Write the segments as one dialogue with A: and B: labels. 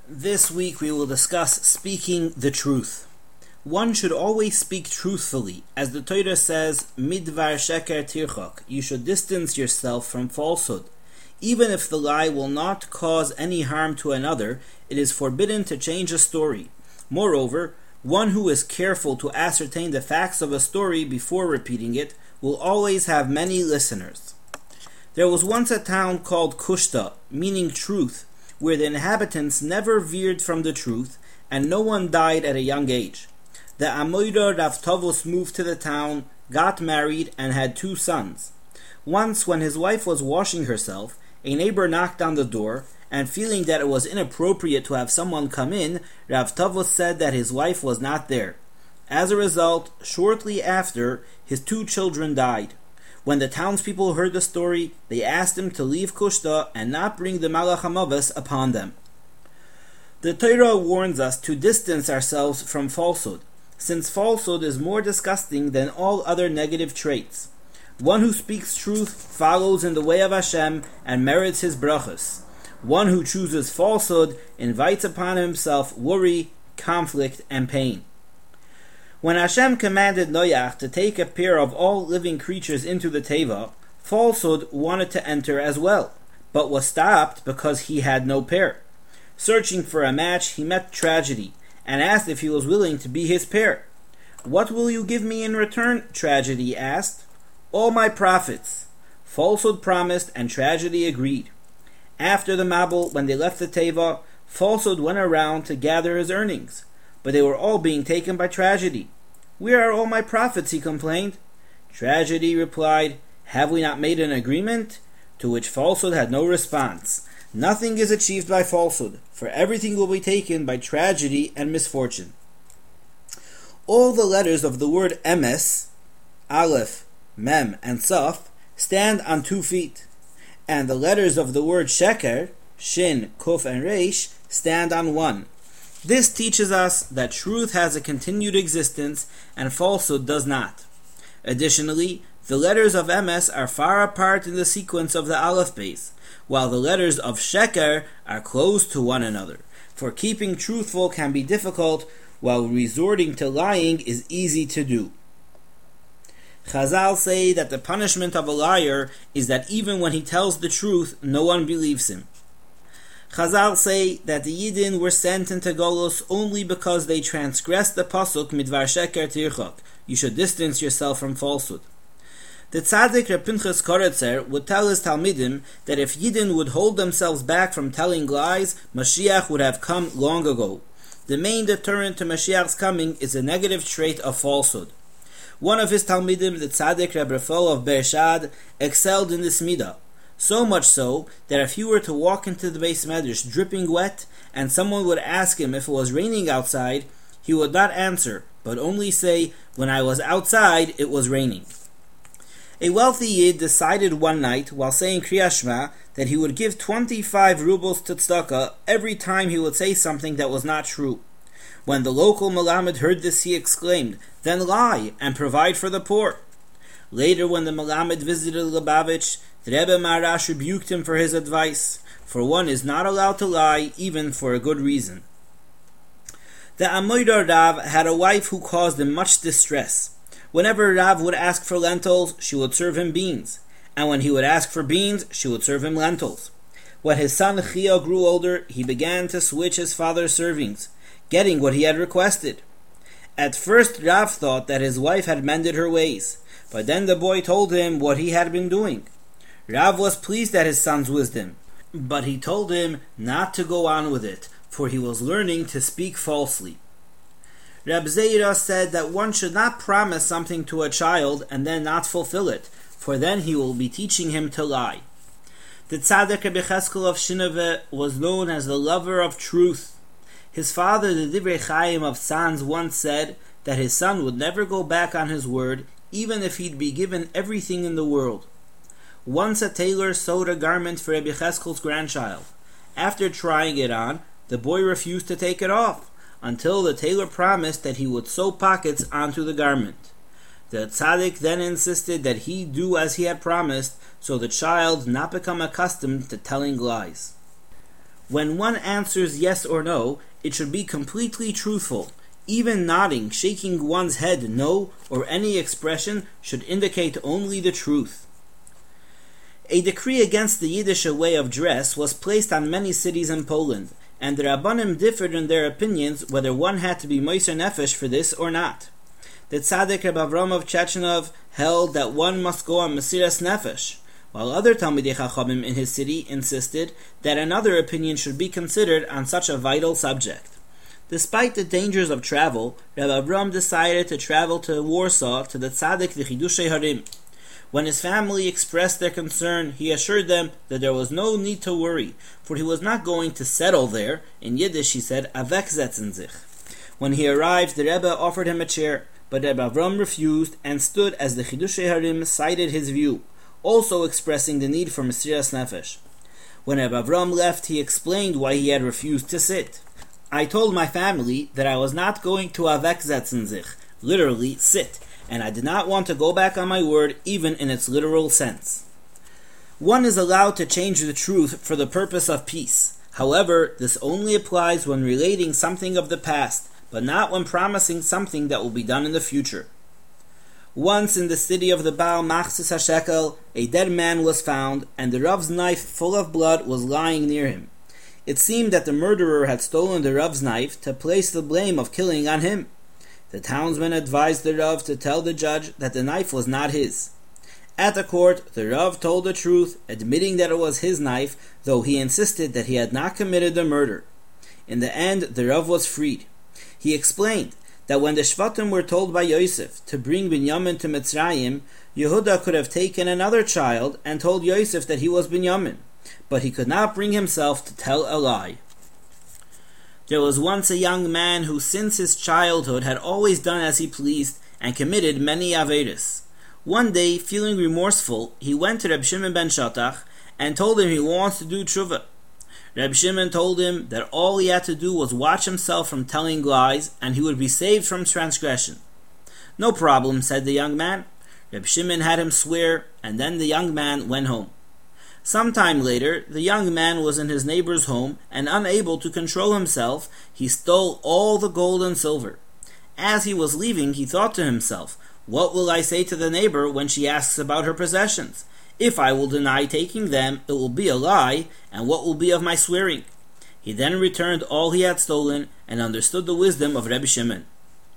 A: This week we will discuss speaking the truth. One should always speak truthfully, as the Torah says, Midvar sheker tirchok, you should distance yourself from falsehood. Even if the lie will not cause any harm to another, it is forbidden to change a story. Moreover, one who is careful to ascertain the facts of a story before repeating it will always have many listeners. There was once a town called Kushta, meaning truth, where the inhabitants never veered from the truth, and no one died at a young age. The Amoira Rav Tovos moved to the town, got married, and had 2 sons. Once, when his wife was washing herself, a neighbor knocked on the door, and feeling that it was inappropriate to have someone come in, Rav Tovos said that his wife was not there. As a result, shortly after, his 2 children died. When the townspeople heard the story, they asked him to leave Kushta and not bring the Malach HaMavis upon them. The Torah warns us to distance ourselves from falsehood, since falsehood is more disgusting than all other negative traits. One who speaks truth follows in the way of Hashem and merits his brachos. One who chooses falsehood invites upon himself worry, conflict, and pain. When Hashem commanded Noach to take a pair of all living creatures into the Teva, falsehood wanted to enter as well, but was stopped because he had no pair. Searching for a match, he met Tragedy, and asked if he was willing to be his pair. "What will you give me in return?" Tragedy asked. "All my profits." Falsehood promised, and Tragedy agreed. After the Mabul, when they left the Teva, Falsehood went around to gather his earnings, but they were all being taken by Tragedy. "Where are all my profits?" he complained. Tragedy replied, "Have we not made an agreement?" To which Falsehood had no response. Nothing is achieved by falsehood, for everything will be taken by tragedy and misfortune. All the letters of the word emes, aleph, mem, and saf, stand on 2 feet, and the letters of the word sheker, shin, kuf, and reish, stand on 1. This teaches us that truth has a continued existence and falsehood does not. Additionally, the letters of emes are far apart in the sequence of the aleph base, while the letters of sheker are close to one another, for keeping truthful can be difficult, while resorting to lying is easy to do. Chazal say that the punishment of a liar is that even when he tells the truth, no one believes him. Chazal say that the Yidden were sent into Golos only because they transgressed the pasuk midvar sheker tirchok, you should distance yourself from falsehood. The tzaddik Reb Pinchas Koretzer would tell his Talmidim that if Yidden would hold themselves back from telling lies, Mashiach would have come long ago. The main deterrent to Mashiach's coming is a negative trait of falsehood. One of his Talmidim, the tzaddik Reb Rafal of Bershad, excelled in this midah. So much so that if he were to walk into the Beis Medrash dripping wet and someone would ask him if it was raining outside, he would not answer, but only say, "When I was outside, it was raining." A wealthy Yid decided one night, while saying Kriyat Shema, that he would give 25 rubles to tzedakah every time he would say something that was not true. When the local Melamed heard this, he exclaimed, "Then lie, and provide for the poor." Later, when the Melamed visited Lubavitch, the Rebbe Maharash rebuked him for his advice, for one is not allowed to lie, even for a good reason. The Amoira Rav had a wife who caused him much distress. Whenever Rav would ask for lentils, she would serve him beans, and when he would ask for beans, she would serve him lentils. When his son Chia grew older, he began to switch his father's servings, getting what he had requested. At first, Rav thought that his wife had mended her ways, but then the boy told him what he had been doing. Rav was pleased at his son's wisdom, but he told him not to go on with it, for he was learning to speak falsely. Reb Zeira said that one should not promise something to a child and then not fulfill it, for then he will be teaching him to lie. The tzaddik Rebbe Cheskel of Shinave was known as the lover of truth. His father, the Divrei Chaim of Tzanz, once said that his son would never go back on his word, even if he'd be given everything in the world. Once a tailor sewed a garment for Rebbe Cheskel's grandchild. After trying it on, the boy refused to take it off, until the tailor promised that he would sew pockets onto the garment. The tzaddik then insisted that he do as he had promised, so the child not become accustomed to telling lies. When one answers yes or no, it should be completely truthful. Even nodding, shaking one's head no, or any expression should indicate only the truth. A decree against the Yiddish way of dress was placed on many cities in Poland, and the Rabbanim differed in their opinions whether one had to be Moser Nefesh for this or not. The Tzaddik Reb Avram of Chechenov held that one must go on Mesiras Nefesh, while other Talmidei Chachamim in his city insisted that another opinion should be considered on such a vital subject. Despite the dangers of travel, Reb Avram decided to travel to Warsaw to the Tzaddik V'Chidushei Harim. When his family expressed their concern, he assured them that there was no need to worry, for he was not going to settle there. In Yiddish he said, "Aveksetzen sich." When he arrived, the Rebbe offered him a chair, but Reb Avram refused and stood as the Chidushei Harim cited his view, also expressing the need for Mesiras Nefesh. When Reb Avram left, he explained why he had refused to sit. "I told my family that I was not going to aveksetzen sich, literally sit, and I did not want to go back on my word even in its literal sense." One is allowed to change the truth for the purpose of peace. However, this only applies when relating something of the past, but not when promising something that will be done in the future. Once in the city of the Baal Machzis HaShekel, a dead man was found, and the Rav's knife full of blood was lying near him. It seemed that the murderer had stolen the Rav's knife to place the blame of killing on him. The townsmen advised the Rav to tell the judge that the knife was not his. At the court, the Rav told the truth, admitting that it was his knife, though he insisted that he had not committed the murder. In the end, the Rav was freed. He explained that when the Shvatim were told by Yosef to bring Binyamin to Mitzrayim, Yehuda could have taken another child and told Yosef that he was Binyamin, but he could not bring himself to tell a lie. There was once a young man who since his childhood had always done as he pleased and committed many averos. One day, feeling remorseful, he went to Reb Shimon ben Shatach and told him he wants to do tshuva. Reb Shimon told him that all he had to do was watch himself from telling lies and he would be saved from transgression. "No problem," said the young man. Reb Shimon had him swear, and then the young man went home. Some time later, the young man was in his neighbor's home, and unable to control himself, he stole all the gold and silver. As he was leaving, he thought to himself, "What will I say to the neighbor when she asks about her possessions? If I will deny taking them, it will be a lie, and what will be of my swearing?" He then returned all he had stolen, and understood the wisdom of Rebbe Shimon.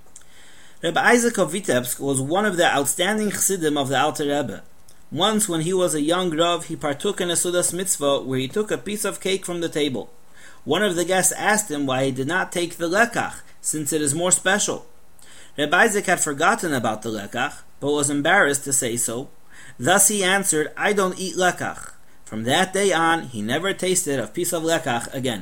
A: Rebbe Isaac of Vitebsk was one of the outstanding chassidim of the Alter Rebbe. Once, when he was a young Rav, he partook in a Sudas mitzvah where he took a piece of cake from the table. One of the guests asked him why he did not take the lekach, since it is more special. Reb Isaac had forgotten about the lekach, but was embarrassed to say so. Thus he answered, "I don't eat lekach." From that day on, he never tasted a piece of lekach again.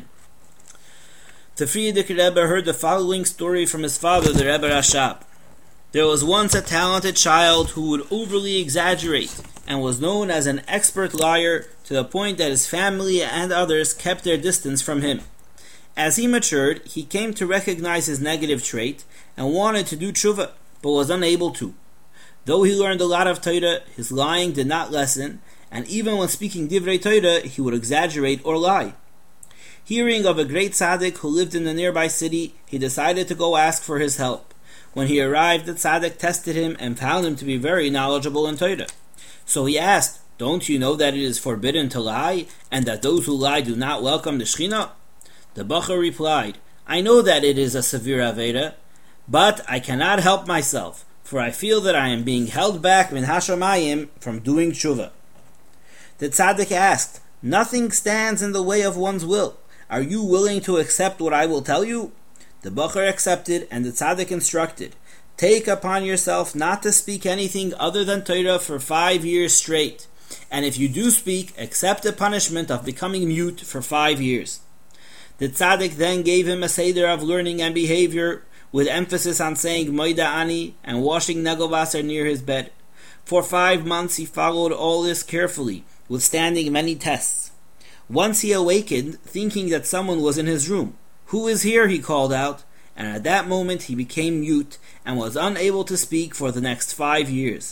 A: The Frierdiker Rebbe heard the following story from his father, the Rebbe Rashab. There was once a talented child who would overly exaggerate, and was known as an expert liar to the point that his family and others kept their distance from him. As he matured, he came to recognize his negative trait and wanted to do tshuva, but was unable to. Though he learned a lot of Torah, his lying did not lessen, and even when speaking divrei Torah, he would exaggerate or lie. Hearing of a great tzaddik who lived in the nearby city, he decided to go ask for his help. When he arrived, the tzaddik tested him and found him to be very knowledgeable in Torah. So he asked, "Don't you know that it is forbidden to lie, and that those who lie do not welcome the Shekhinah?" The Bacher replied, "I know that it is a severe avera, but I cannot help myself, for I feel that I am being held back min hashamayim from doing tshuva." The tzaddik asked, "Nothing stands in the way of one's will. Are you willing to accept what I will tell you?" The Bacher accepted, and the tzaddik instructed, "Take upon yourself not to speak anything other than Torah for 5 years straight, and if you do speak, accept the punishment of becoming mute for 5 years." The tzaddik then gave him a seder of learning and behavior, with emphasis on saying Moida Ani and washing Negelvasser near his bed. For 5 months he followed all this carefully, withstanding many tests. Once he awakened, thinking that someone was in his room. "Who is here?" he called out, and at that moment he became mute and was unable to speak for the next 5 years.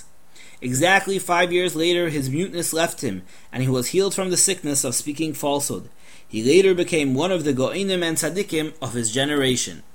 A: Exactly 5 years later his muteness left him, and he was healed from the sickness of speaking falsehood. He later became one of the Go'inim and Tzaddikim of his generation.